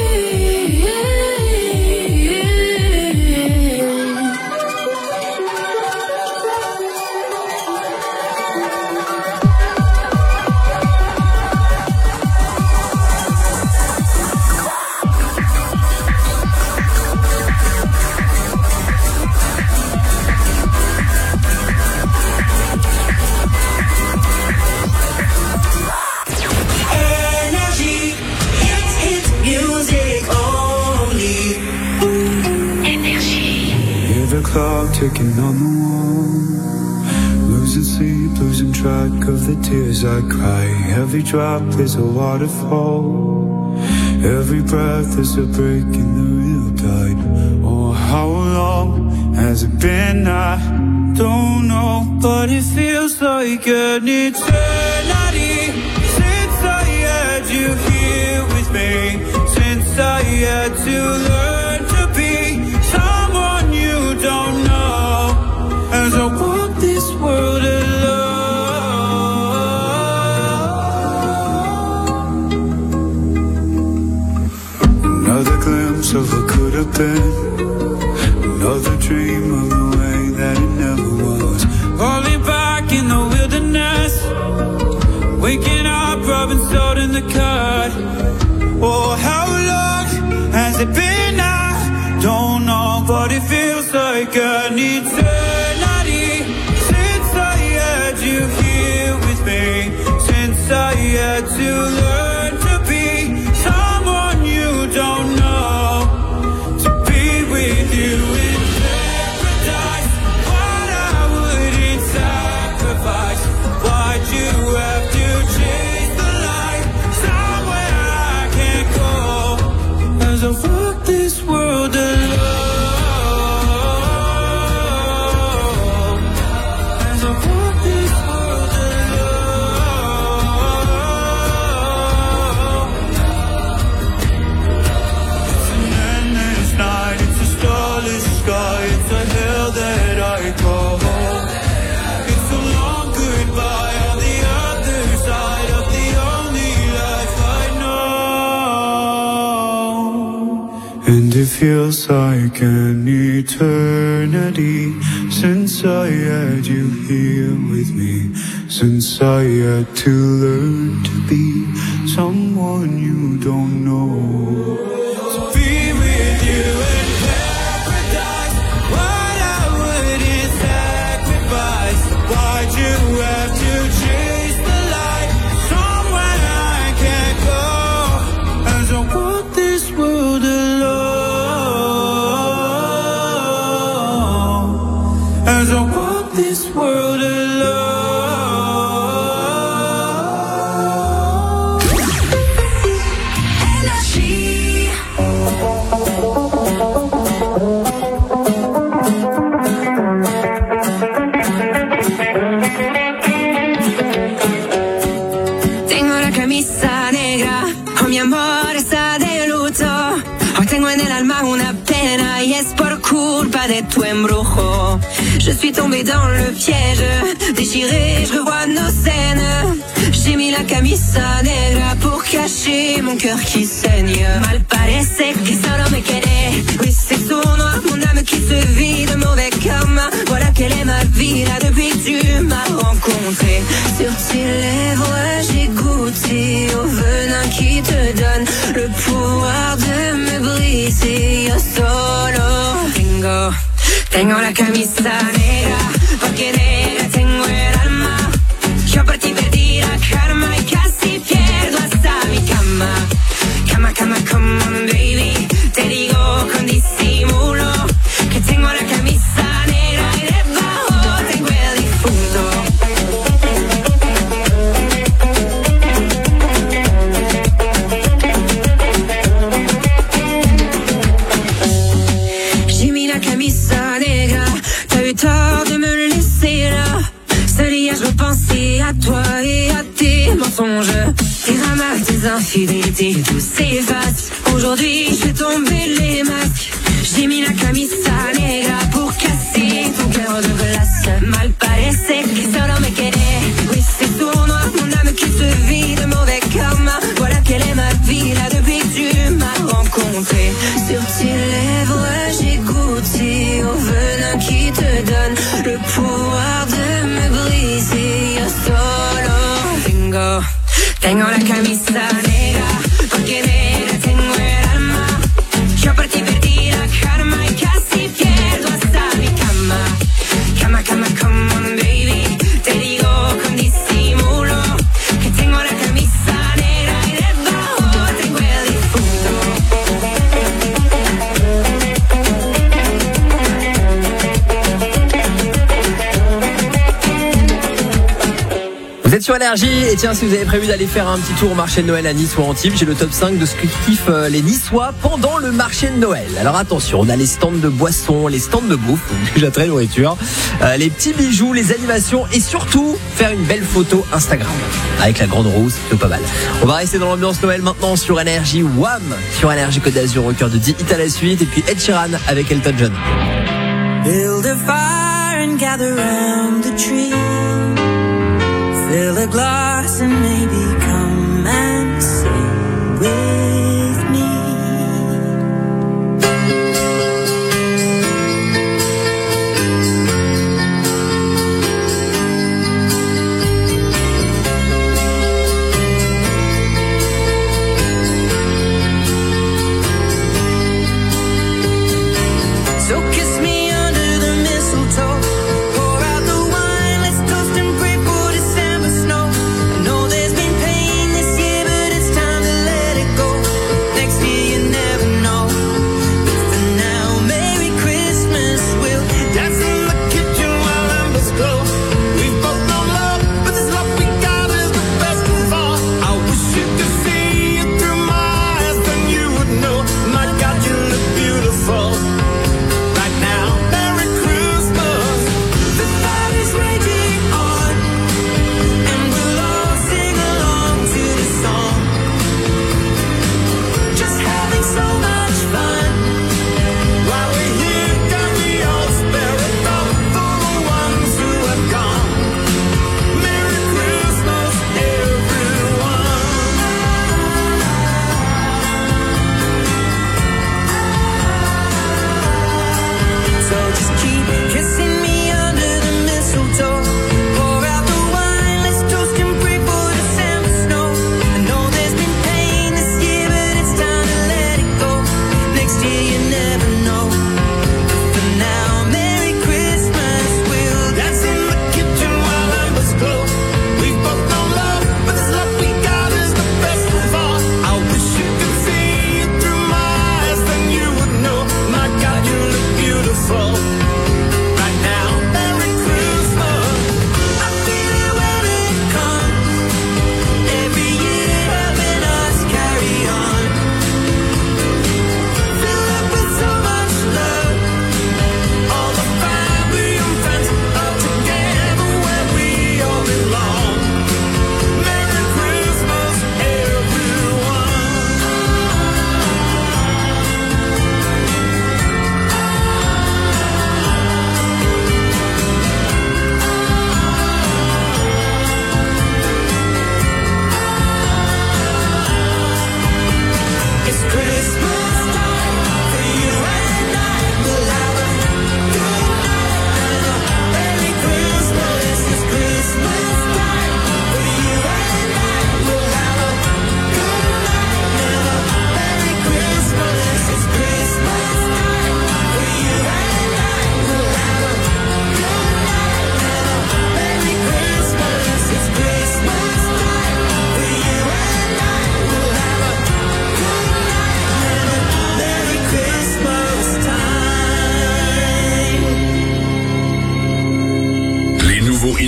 Speaker 7: Clock ticking on the wall, losing sleep, losing track of the tears I cry. Every drop is a waterfall, every breath is a break in the real tide. Oh, how long has it been? I don't know, but it feels like an eternity since I had you here with me, since I had to learn to be someone you don't know, as I walk this world alone. of what could have been. Another dream of the way that it never was.
Speaker 1: Falling back in the wilderness, waking up, rubbing salt in the cut. Oh, how long has it been? I don't know, but it feels like an eternity since I had you here with me. Since I had to learn to be someone you don't know, to be with you in paradise. What I wouldn't sacrifice. Why'd you have to chase the light somewhere I can't go? As I walk this world alone, as I walk this world alone. It's an endless night, it's a starless sky, it's a hell that I call home. It's a long goodbye on the other side of the only life I know.
Speaker 7: And it feels like an eternity since I had you here with me. Since I had to learn to be someone you don't know.
Speaker 1: To be with you in paradise. What I wouldn't sacrifice. Why'd you have to chase the light somewhere I can't go? As I walk this world alone, as I walk this world alone.
Speaker 3: Tengo la camisa negra, oh mi amor está de luto. Hoy tengo en el alma una pena y es por culpa de tu embrujo. Je suis tombée dans le piège, déchirée, je revois nos scènes. J'ai mis la camisa negra pour cacher mon cœur qui saigne. Mal parece que solo me quedé. Oui, c'est sournois, mon âme qui se vide, mauvais karma. Voilà quelle est ma vie là depuis que tu m'as rencontré. Sur tes lèvres, j'ai goûté au venin qui te donne le pouvoir de me briser. Yo solo tengo la camisa negra, porque negra tengo el alma. Yo por ti perdí la karma y casi pierdo hasta mi cama. Cama, cama, come on baby, te digo con disimulo que tengo la camisa negra y debajo tengo el difunto. J'ai mis la camisa negra, t'as eu tort de me laisser là. Ce dia je repensais à toi et à tes mensonges, tes dramas, tes infidélités, tout s'efface. Aujourd'hui je fais tomber les masques. J'ai mis la camisa negra pour casser ton cœur de glace. Mal parece que solo me quedé. Oui, c'est sournois, mon âme qui se vide, mauvais karma. Voilà quelle est ma vie là depuis que tu m'as rencontré. Sur tes lèvres j'ai goûté au venin qui te donne le pouvoir de me briser. Yo solo tengo la camisa negra, porque negra tengo el alma. Yo por ti perdí la karma y casi pierdo hasta mi cama. Cama, cama, come on baby, te digo con disimulo que tengo la camisa negra y debajo tengo el difunto.
Speaker 8: Vous êtes sur Énergie et tiens, si vous avez prévu d'aller faire un petit tour au marché de Noël à Nice ou à Antibes, j'ai le top 5 de ce que kiffent les Niçois pendant le marché de Noël. Alors attention, on a les stands de boissons, les stands de bouffe, déjà très nourriture, les petits bijoux, les animations et surtout faire une belle photo Instagram avec la grande roue, c'est pas mal. On va rester dans l'ambiance Noël maintenant sur Énergie. Wham sur Énergie Côte d'Azur au cœur de 10 hits à la suite et puis Ed Sheeran avec Elton John.
Speaker 1: Build a fire and gather round the tree. Fill a glass and maybe come and sing with me.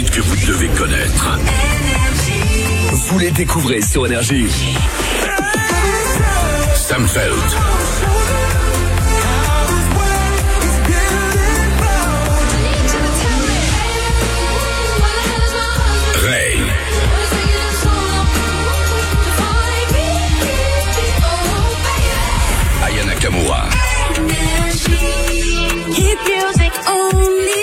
Speaker 4: hits que vous devez connaître. Vous les découvrez sur Énergie. Sam Feld. Ray. Aya Nakamura.
Speaker 5: Hit music only.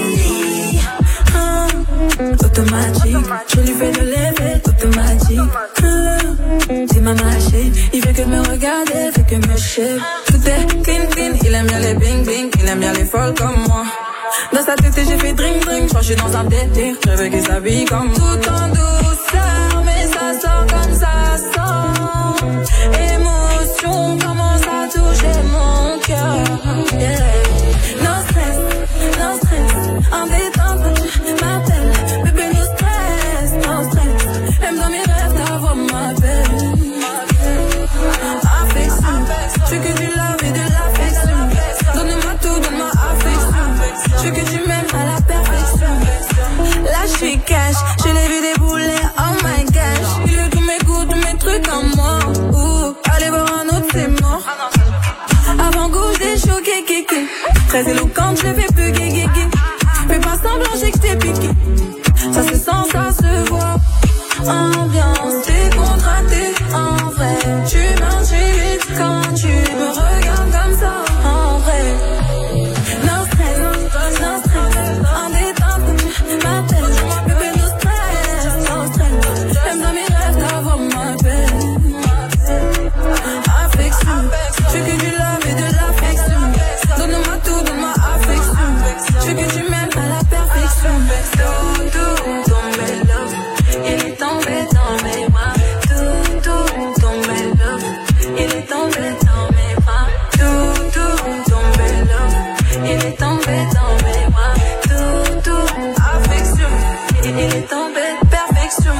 Speaker 5: Automatique, je lui fais de l'effet automatique. C'est ma machine, il fait que me regarder, fait que me shape. Tout est clean clean, il aime bien les bling bling, il aime bien les folles comme moi. Dans sa tête j'ai fait drink drink, je crois que je suis dans un délire, je veux qu'il s'habille comme tout en douceur, mais ça sort comme ça sort. Émotion commence à toucher mon cœur. Yeah. No stress, en détente, m'appelle, bébé no stress, même dans mes rêves d'avoir ma belle. Affection, je veux que tu love et de l'affection. Donne-moi tout, donne-moi affection. Je veux que tu m'aimes à la perfection. Là je suis cash, je l'ai vu débouler, oh my gosh. Il veut tous mes goûts, tous mes trucs en moi. Allez voir un autre, c'est mort. Avant-goût, j'ai choqué, kéké. Très éloquente, je fais plus gué. Fais pas semblant, j'ai que t'es piqué. Ça se sent, ça se voit. Ambiance décontractée. En vrai, tu m'intimides quand tu me regardes comme ça. En vrai, no stress, en détente, m'appelle. Bébé, no stress, même dans mes rêves d'avoir ma belle. Affection, je veux que tu love et de l'affection. Donne-moi tout, donne-moi affection. Je veux que tu m'aimes à la perfection. Tout, tombé love, il est tombé dans mes bras. Tout, tombé love, il est tombé dans mes bras. Tout, tombé love, il est tombé dans mes bras. Tout, affection, il est tombé perfection.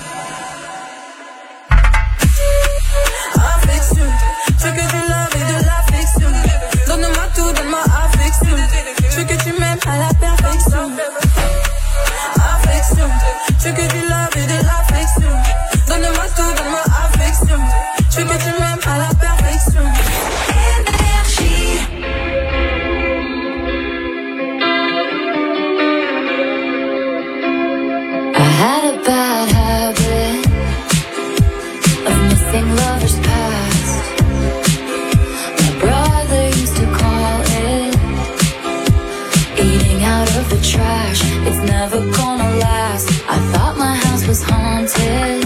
Speaker 5: Affection, je veux que tu love et de l'affection. Donne-moi tout, donne-moi affection. Je veux que tu m'aimes à la perfection. Affection, je veux que tu love et de l'affection. Donne-moi tout, donne-moi affection. Je veux que tu m'aimes à la perfection. Énergie.
Speaker 16: I had a bad habit of missing lovers past. My brother used to call it eating out of the trash. It's never gonna last. I thought my house was haunted.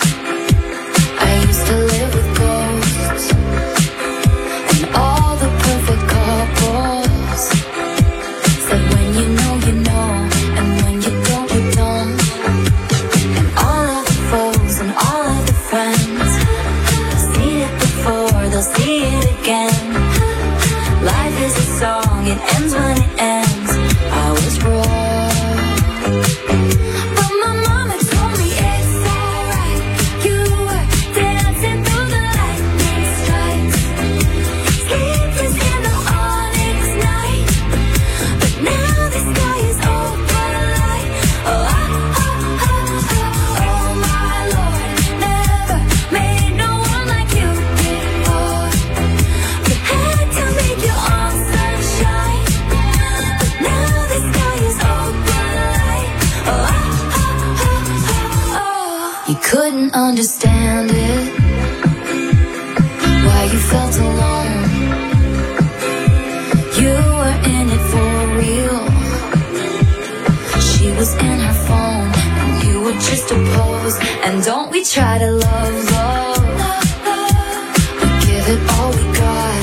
Speaker 16: I used to live with ghosts and all the perfect couples said when you know, and when you don't, you don't. And all of the foes and all of the friends seen it before, they'll see it again. Life is a song, it ends when it ends. I was wrong, but my mama told me it's alright. You were dancing through the lightning strikes, sleepless in the onyx night. But now the sky is open light. Oh my Lord, never made no one like you before. You had to make your own sunshine. But now the sky is open light. You couldn't understand it, why you felt alone. You were in it for real. She was in her phone, and you were just a pose. And don't we try to love? We give it all we got.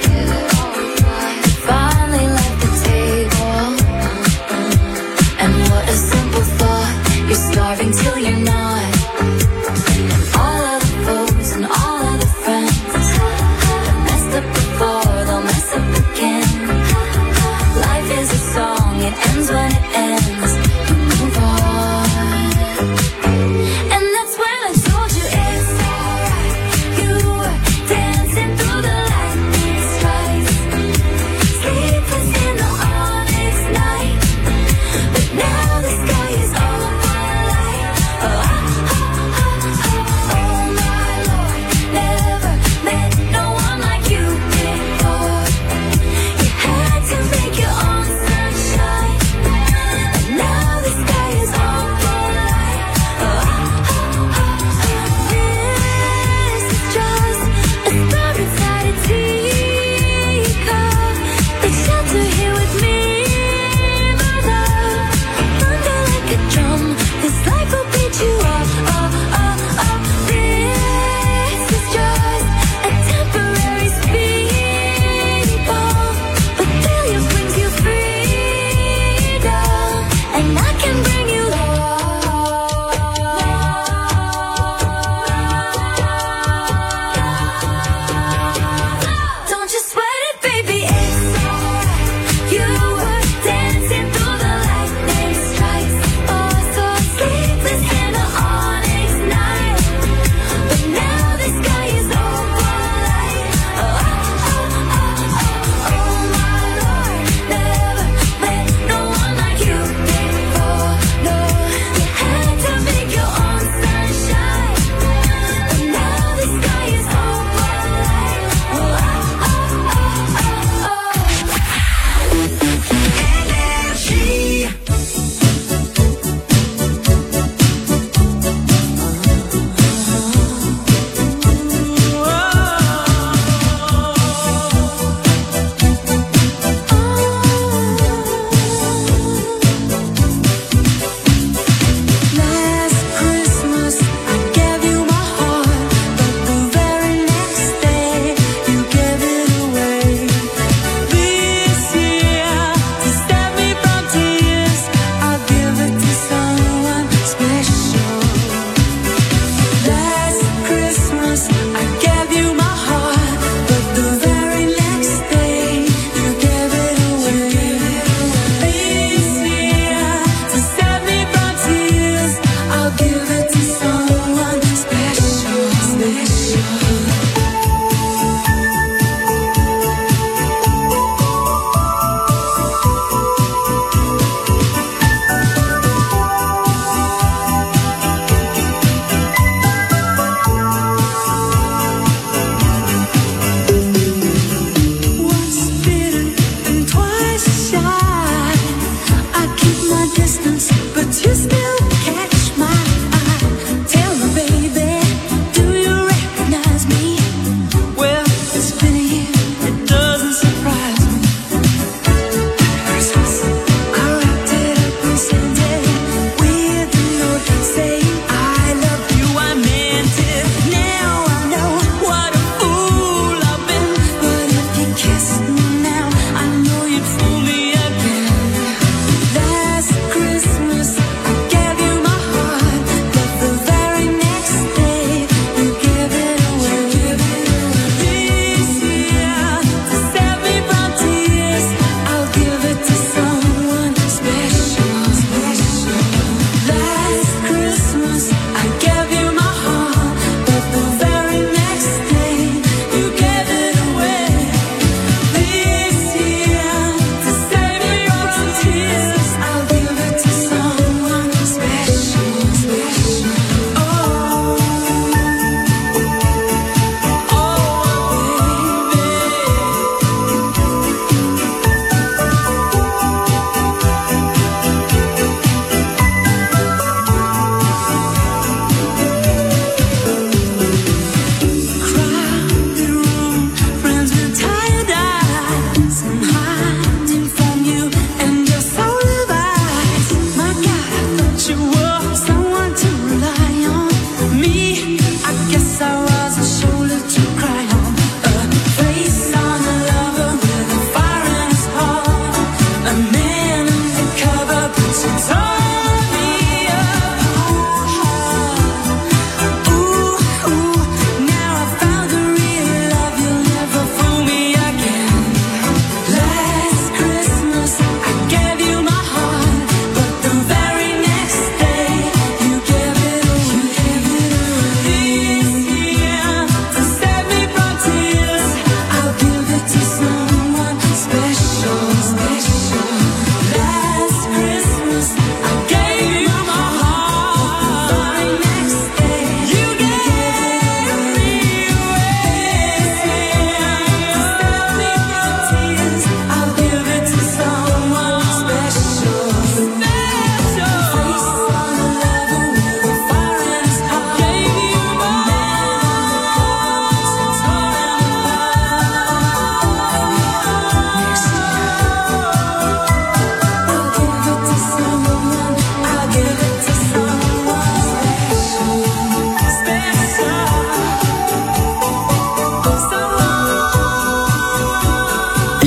Speaker 16: Finally left the table, and what a simple thought. You're starving till you're not. And all of the foes and all of the friends that messed up before, they'll mess up again. Life is a song, it ends when it ends. You move on. And that's when I told you it's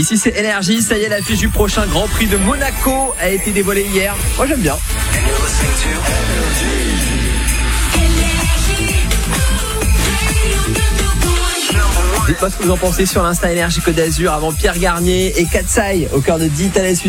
Speaker 8: Ici c'est Énergie, ça y est, l'affiche du prochain Grand Prix de Monaco a été dévoilée hier. Moi j'aime bien. Dites-moi ce que vous en pensez sur l'Insta Énergie Côte d'Azur avant Pierre Garnier et Katsai au cœur de Digital Suite.